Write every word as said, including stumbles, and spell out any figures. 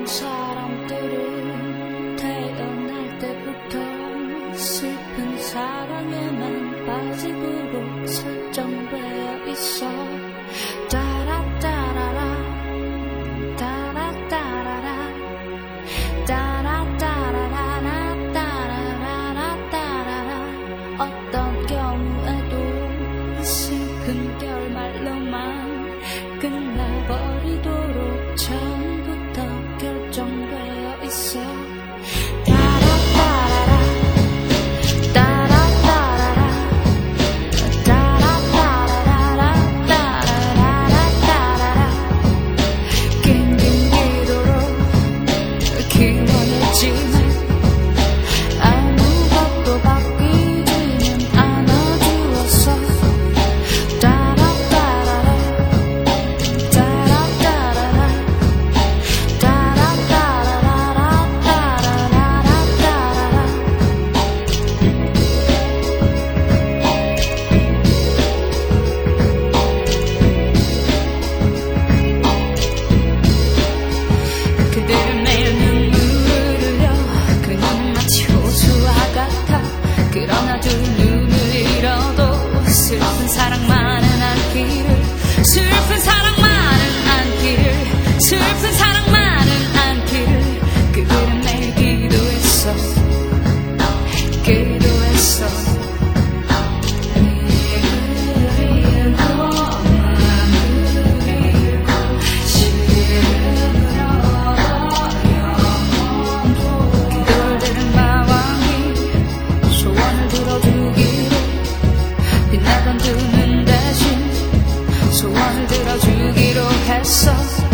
많은 사람들은 태어날 때부터 슬픈 사랑에만 빠지도록 설정되어 있어. 따라따라라 따라따라라 따라따라라 따라라라 따라라. 어떤 경우에도 슬픈 결말로만 끝나버리도록 처음부터 결정되어 있어. 따라따라라 따라따라라 따라따라라 따라라라 따라라. 낑낑 기도록 기원했지만 아무것도 바뀌지는 않아주었어. 따라따라라 따라따라라 따라따라라 따라라라 따라라. 그들은 매일 눈물을 흘려. 그 눈은 마치 호수와 같아. 그러나 두 눈을 잃어도 슬픈 사랑만은 않기를, 슬픈 사랑만은 않기를, 슬픈 사랑만은 않기를. 그들은 매일 기도했어, 기도했어. 그들은 마왕이 소원을 들어주기로, 빛나던 두 눈 대신 소원을 들어주기로 했어.